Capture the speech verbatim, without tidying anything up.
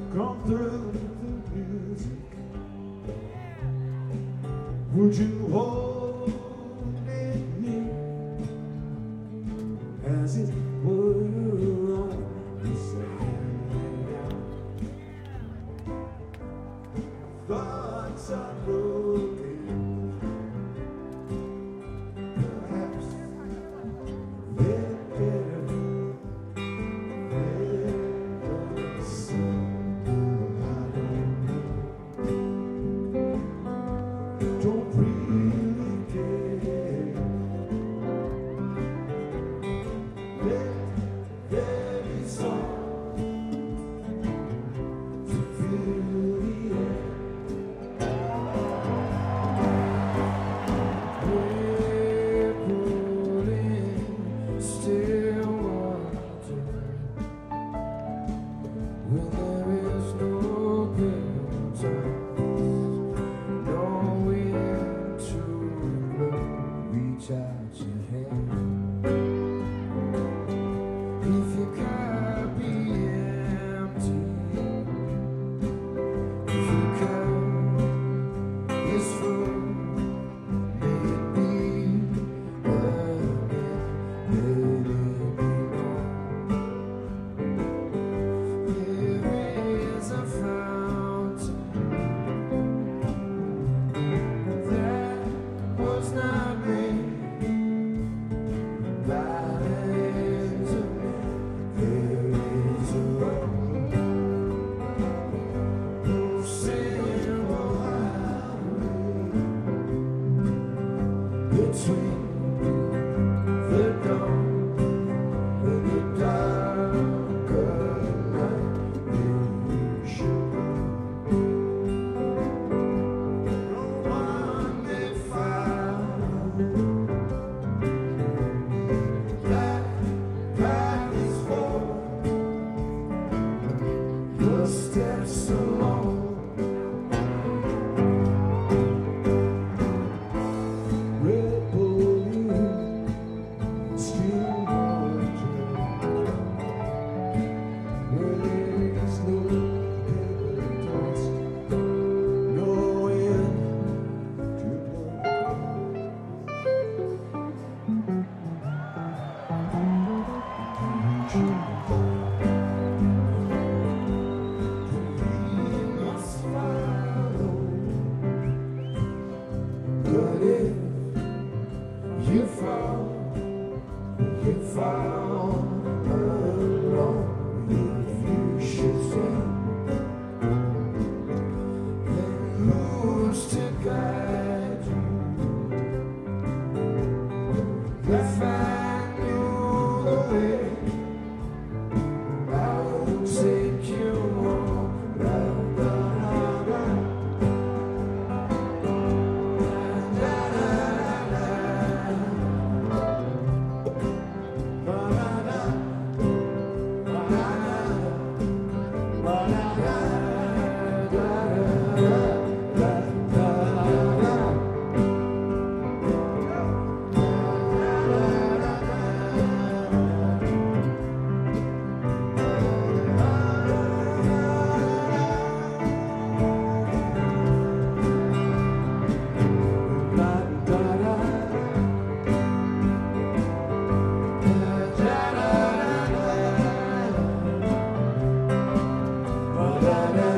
come through the music. Would you hold it near as it were on the sand? Thoughts are broken, perhaps they're better. They're some, I don't know. Don't really care. Let there be song to fill the air. We're pulling still water when there is no paper. No wind to blow, reach out your hand. If your cup be empty, if your cup is full, may it be again, let it be known. There is a fountain that was not made by the hands of men. There is a road, no single highway between the dawn and the dark of night. Where you should go. No one may find that path is for your steps alone. Red balloon, still water, where there is no paper dust, no wind to blow. We must follow, but if you fall, you fall alone. If you should stay, then who's to guide you? If I knew the way, I would take you home. Da, da, da, da, da, da, da, da, da, da.